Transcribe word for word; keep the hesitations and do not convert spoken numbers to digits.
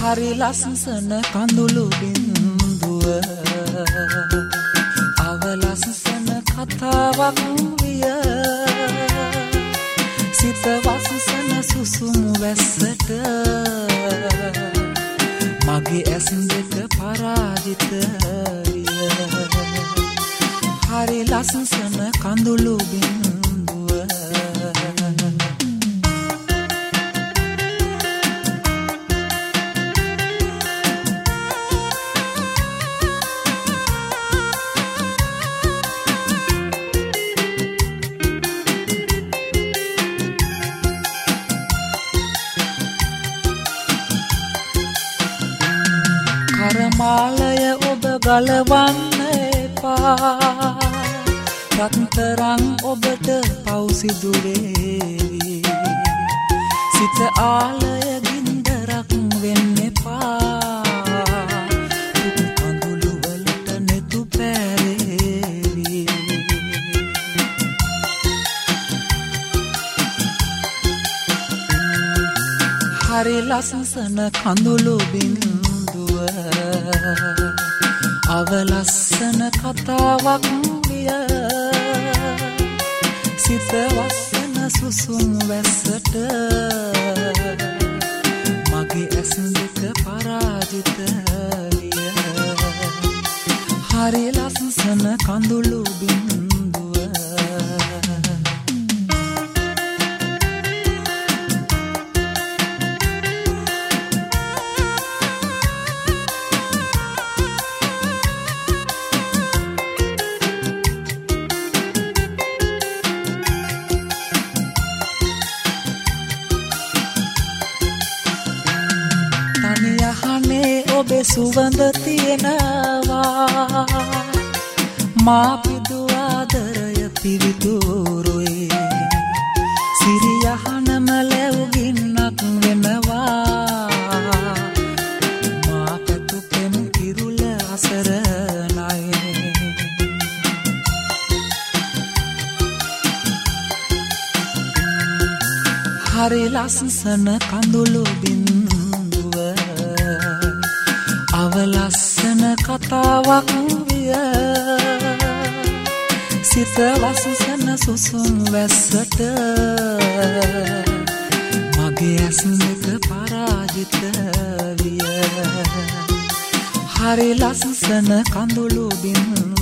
හරි ලස්සන කඳුළු බින්දුව අවලස්සන කතාවක් විය සිත වසසන සුසුමු වැස්සට මගේ ඇස් දෙක පරාජිත විය හරි ලස්සන කඳුළු බින්දුව කරමාලය ඔබ ගලවන්න එපා රත්තරන් ඔබට පවුසිදුරේවි සිත ආලය ගින්දරක් වෙන්න එපා කඳුළු වලට නෙතු පෑරේවි හරි ලස්සන කඳුළු බින්දුව අවලස්සන කතාවක් විය සිත වස්සන සුසුම් වැස්සට මගේ ඇස් දෙක පරාජිත විය හරි ලස්සන කඳුළු බින්දුව යහනේ ඔබේ සුවඳ තියෙනවා මා පිදු ආදරය පිවිතුරුයි සිරි යහනම ලැබුගින්නක් වෙනවා මා පැතු පෙම් කිරුල අසරණයි හරි ලස්සන කඳුළු බින්දුව අවලස්සන කතාවක් විය සිත වසසන සුසුම් වැස්සට මගේ ඇස් දෙක පරාජිත විය හරි ලස්සන කඳුළු බින්දුව